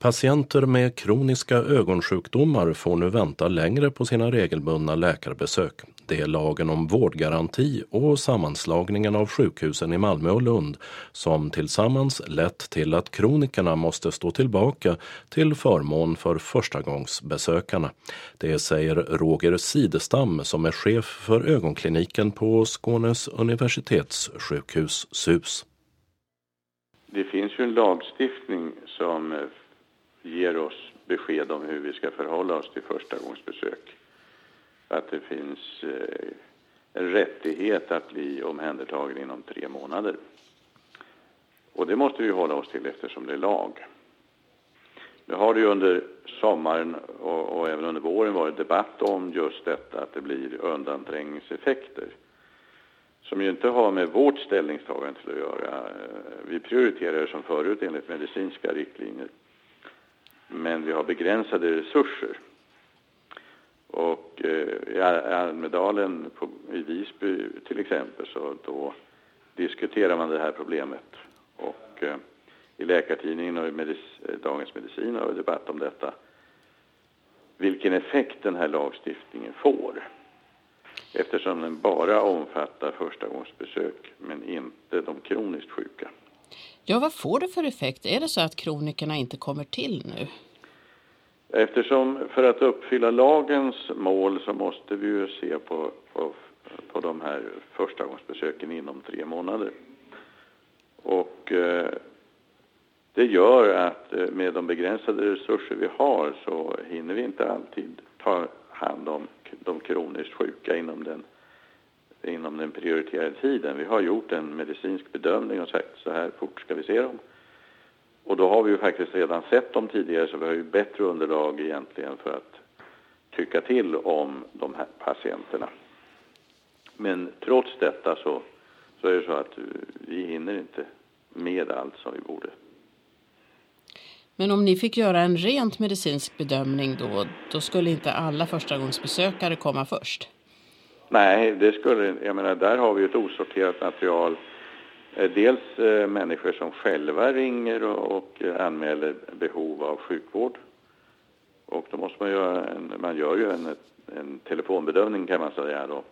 Patienter med kroniska ögonsjukdomar får nu vänta längre på sina regelbundna läkarbesök. Det är lagen om vårdgaranti och sammanslagningen av sjukhusen i Malmö och Lund som tillsammans lett till att kronikerna måste stå tillbaka till förmån för förstagångsbesökarna. Det säger Roger Sidestam som är chef för ögonkliniken på Skånes universitetssjukhus SUS. Det finns ju en lagstiftning som ger oss besked om hur vi ska förhålla oss till förstagångsbesök. Att det finns en rättighet att bli omhändertagen inom 3 månader. Och det måste vi hålla oss till eftersom det är lag. Det har det ju under sommaren och även under våren varit debatt om just detta att det blir undanträngningseffekter. Som ju inte har med vårt ställningstagande till att göra. Vi prioriterar som förut enligt medicinska riktlinjer. Men vi har begränsade resurser. Och i Almedalen i Visby till exempel så då diskuterar man det här problemet. Och i Läkartidningen och i Dagens Medicin har vi debatt om detta. Vilken effekt den här lagstiftningen får. Eftersom den bara omfattar förstagångsbesök men inte de kroniskt sjuka. Ja, vad får det för effekt? Är det så att kronikerna inte kommer till nu? Eftersom för att uppfylla lagens mål så måste vi ju se på de här förstagångsbesöken inom 3 månader. Och det gör att med de begränsade resurser vi har så hinner vi inte alltid ta hand om de kroniskt sjuka inom den prioriterade tiden. Vi har gjort en medicinsk bedömning och sagt så här fort ska vi se dem. Och då har vi ju faktiskt redan sett dem tidigare så vi har ju bättre underlag egentligen för att tycka till om de här patienterna. Men trots detta så är det så att vi hinner inte med allt som vi borde. Men om ni fick göra en rent medicinsk bedömning då skulle inte alla förstagångsbesökare komma först? Nej, jag menar där har vi ett osorterat material. Dels människor som själva ringer och anmäler behov av sjukvård. Och då måste man gör ju en telefonbedömning kan man säga då.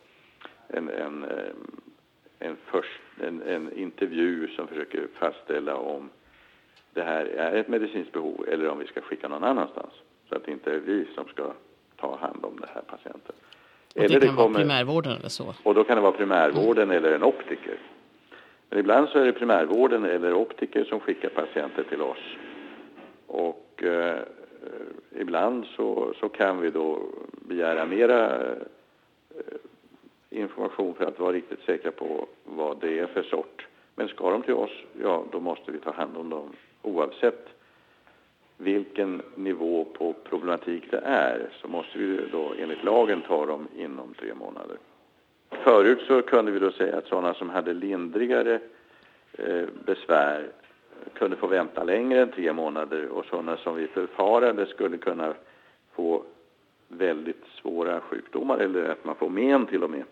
En intervju som försöker fastställa om det här är ett medicinskt behov eller om vi ska skicka någon annanstans. Så att det inte är vi som ska ta hand om det här patienten. Och det kan vara primärvården eller så? Och då kan det vara primärvården eller en optiker. Men ibland så är det primärvården eller optiker som skickar patienter till oss. Och ibland så kan vi då begära mera information för att vara riktigt säkra på vad det är för sort. Men ska de till oss, ja då måste vi ta hand om dem oavsett vilken nivå på problematik det är. Så måste vi då enligt lagen ta dem inom 3 månader. Förut så kunde vi då säga att sådana som hade lindrigare besvär kunde få vänta längre än 3 månader och sådana som vi förfarade skulle kunna få väldigt svåra sjukdomar eller att man får men till och med.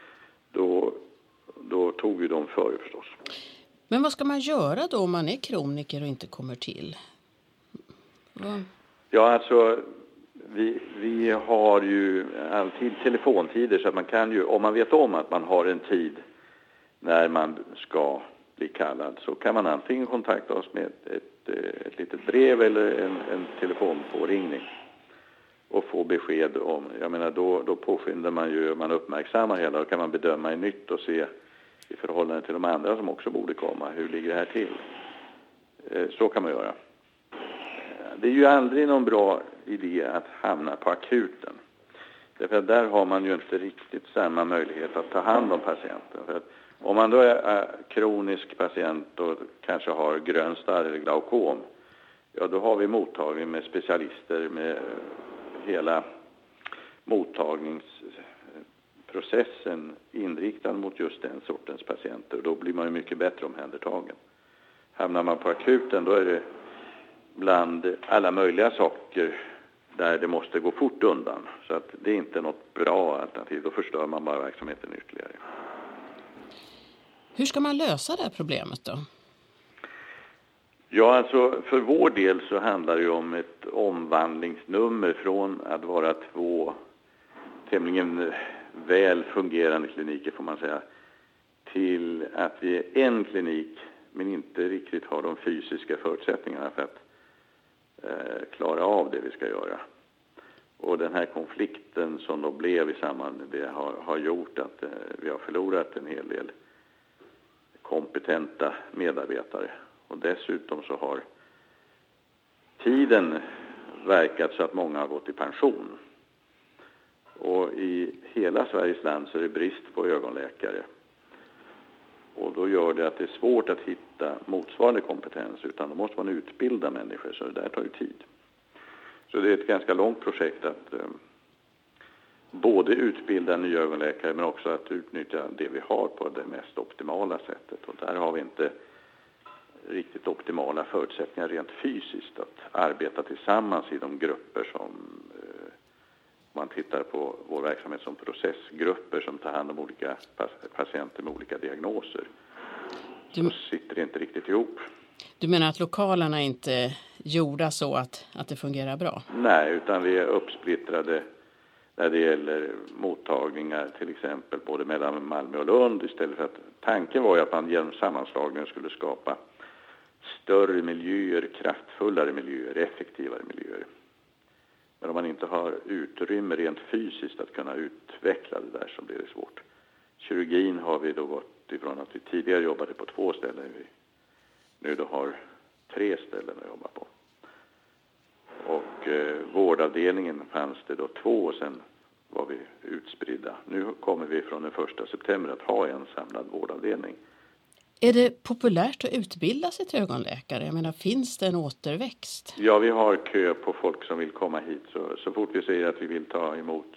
Då tog vi dem före förstås. Men vad ska man göra då om man är kroniker och inte kommer till? Ja, alltså vi har ju alltid telefontider så att man kan ju, om man vet om att man har en tid när man ska bli kallad så kan man antingen kontakta oss med ett litet brev eller en telefonpåringning och få besked om, jag menar då påskyndar man ju, man uppmärksammar hela och kan man bedöma i nytt och se i förhållande till de andra som också borde komma, hur ligger det här till? Så kan man göra. Det är ju aldrig någon bra idé att hamna på akuten. Därför att där har man ju inte riktigt samma möjlighet att ta hand om patienten. För att om man då är kronisk patient och kanske har grön starr eller glaukom, ja då har vi mottagning med specialister med hela mottagningsprocessen inriktad mot just den sortens patienter. Då blir man ju mycket bättre omhändertagen. Hamnar man på akuten då är det bland alla möjliga saker där det måste gå fort undan. Så att det är inte något bra alternativ. Då förstör man bara verksamheten ytterligare. Hur ska man lösa det här problemet då? Ja, alltså för vår del så handlar det om ett omvandlingsnummer från att vara 2 tämligen väl fungerande kliniker får man säga, till att vi är en klinik men inte riktigt har de fysiska förutsättningarna för att klara av det vi ska göra. Och den här konflikten som då blev i samband med det har gjort att vi har förlorat en hel del kompetenta medarbetare. Och dessutom så har tiden verkat så att många har gått i pension. Och i hela Sveriges land så är det brist på ögonläkare. Och då gör det att det är svårt att hitta motsvarande kompetens, utan då måste man utbilda människor, så det där tar ju tid. Så det är ett ganska långt projekt att både utbilda nya ögonläkare men också att utnyttja det vi har på det mest optimala sättet. Och där har vi inte riktigt optimala förutsättningar rent fysiskt att arbeta tillsammans i de grupper som man tittar på vår verksamhet som processgrupper som tar hand om olika patienter med olika diagnoser. Så sitter det inte riktigt ihop. Du menar att lokalerna inte är gjorda så att det fungerar bra? Nej, utan vi är uppsplittrade när det gäller mottagningar till exempel både mellan Malmö och Lund, istället för att tanken var ju att man genom sammanslagningen skulle skapa större miljöer, kraftfullare miljöer, effektivare miljöer. Men om man inte har utrymme rent fysiskt att kunna utveckla det där så blir det svårt. Kirurgin har vi då gått ifrån att vi tidigare jobbade på 2 ställen. Vi nu då har 3 ställen att jobba på. Och vårdavdelningen fanns det då 2 och sen var vi utspridda. Nu kommer vi från den 1 september att ha en samlad vårdavdelning. Är det populärt att utbilda sig till ögonläkare? Jag menar, finns det en återväxt? Ja, vi har kö på folk som vill komma hit. Så fort vi säger att vi vill ta emot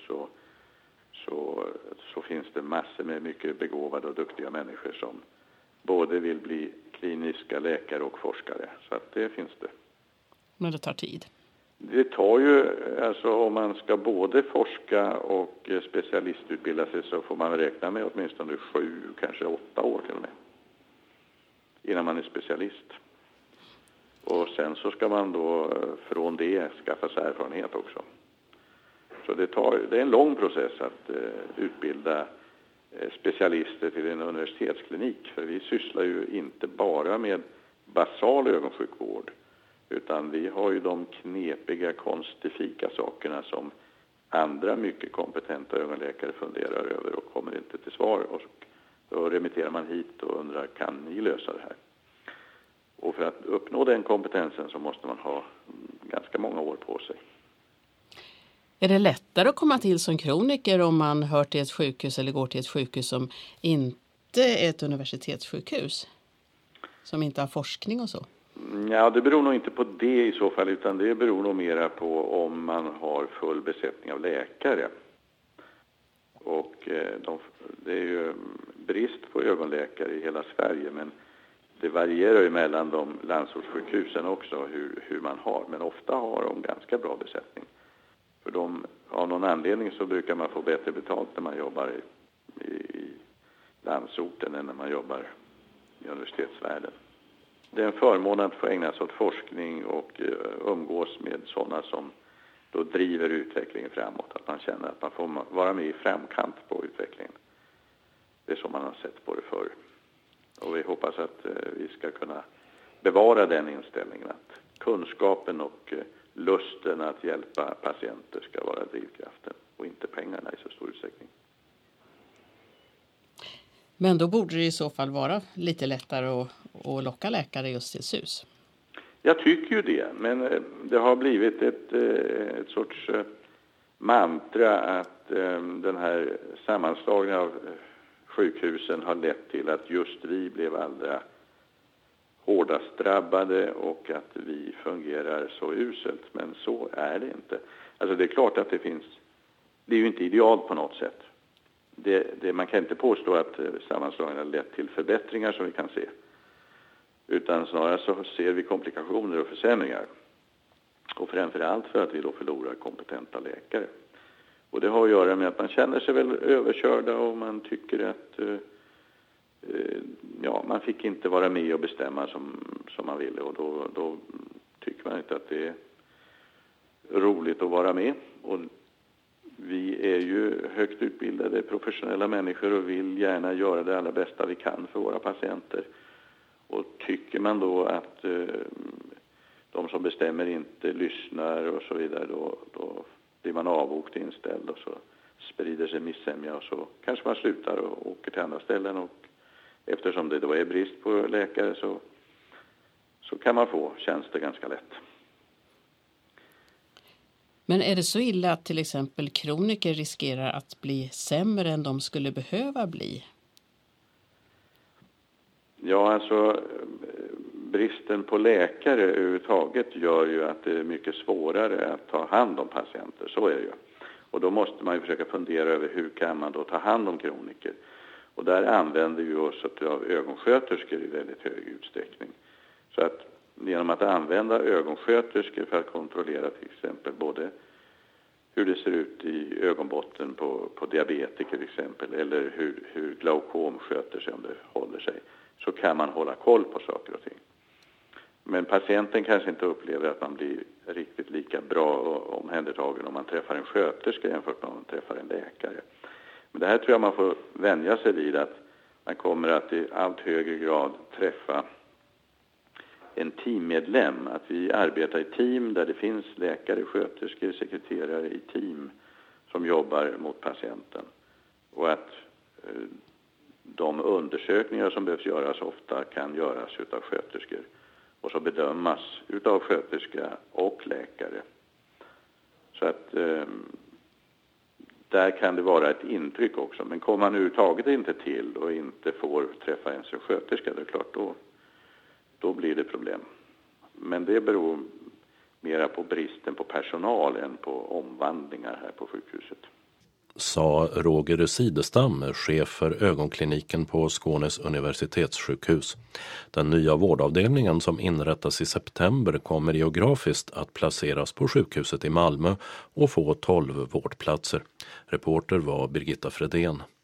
så finns det massor med mycket begåvade och duktiga människor som både vill bli kliniska läkare och forskare. Så att det finns det. Men det tar tid. Det tar ju, alltså om man ska både forska och specialistutbilda sig så får man räkna med åtminstone 7, kanske 8 år till och med. Innan man är specialist. Och sen så ska man då från det skaffa sig erfarenhet också. Så det är en lång process att utbilda specialister till en universitetsklinik. För vi sysslar ju inte bara med basal ögonsjukvård. Utan vi har ju de knepiga, konstifika sakerna som andra mycket kompetenta ögonläkare funderar över och kommer inte till svar. Och då remitterar man hit och undrar, kan ni lösa det här? Och för att uppnå den kompetensen så måste man ha ganska många år på sig. Är det lättare att komma till som kroniker om man hör till ett sjukhus eller går till ett sjukhus som inte är ett universitetssjukhus? Som inte har forskning och så? Ja, det beror nog inte på det i så fall, utan det beror nog mera på om man har full besättning av läkare. Och det är ju brist på ögonläkare i hela Sverige, men det varierar ju mellan de landsortssjukhusen också hur man har. Men ofta har de ganska bra besättning. För av någon anledning så brukar man få bättre betalt när man jobbar i landsorten än när man jobbar i universitetsvärlden. Det är en förmån att få ägna sig åt forskning och umgås med sådana som då driver utvecklingen framåt. Att man känner att man får vara med i framkant på utvecklingen. Det är som man har sett på det förr. Och vi hoppas att vi ska kunna bevara den inställningen att kunskapen och lusten att hjälpa patienter ska vara drivkraften och inte pengarna i så stor utsträckning. Men då borde det i så fall vara lite lättare att locka läkare just till SUS. Jag tycker ju det, men det har blivit ett sorts mantra att den här sammanslagningen av sjukhusen har lett till att just vi blev allra hårdast drabbade och att vi fungerar så uselt. Men så är det inte. Alltså det är klart att det är ju inte idealt på något sätt. Man kan inte påstå att sammanslagningen har lett till förbättringar som vi kan se. Utan snarare så ser vi komplikationer och försämringar. Och framförallt för att vi då förlorar kompetenta läkare. Och det har att göra med att man känner sig väl överkörda och man tycker att man fick inte vara med och bestämma som man ville, och då tycker man inte att det är roligt att vara med. Och vi är ju högt utbildade professionella människor och vill gärna göra det allra bästa vi kan för våra patienter. Och tycker man då att de som bestämmer inte lyssnar och så vidare, då blir man avvokt inställd, och så sprider sig missämja, och så kanske man slutar och åker till andra ställen. Och eftersom det då är brist på läkare så kan man få tjänster ganska lätt. Men är det så illa att till exempel kroniker riskerar att bli sämre än de skulle behöva bli? Ja, alltså bristen på läkare överhuvudtaget gör ju att det är mycket svårare att ta hand om patienter, så är det ju. Och då måste man ju försöka fundera över hur kan man då ta hand om kroniker. Och där använder vi oss av ögonsköterskor i väldigt hög utsträckning. Så att genom att använda ögonsköterskor för att kontrollera till exempel både hur det ser ut i ögonbotten på diabetiker till exempel, eller hur glaukom sköter sig om det håller sig, så kan man hålla koll på saker och ting. Men patienten kanske inte upplever att man blir riktigt lika bra omhändertagen om man träffar en sköterska jämfört med om man träffar en läkare. Men det här tror jag man får vänja sig vid, att man kommer att i allt högre grad träffa en teammedlem. Att vi arbetar i team där det finns läkare, sköterskor, sekreterare i team som jobbar mot patienten. Och att de undersökningar som behövs göras ofta kan göras utav sköterskor och så bedömas utav sköterska och läkare. Så att där kan det vara ett intryck också. Men kommer man överhuvudtaget inte till och inte får träffa ens en sköterska, det är klart då blir det problem. Men det beror mera på bristen på personal än på omvandlingar här på sjukhuset. Sa Roger Sidestam, chef för ögonkliniken på Skånes universitetssjukhus. Den nya vårdavdelningen som inrättas i september kommer geografiskt att placeras på sjukhuset i Malmö och få 12 vårdplatser. Reporter var Birgitta Fredén.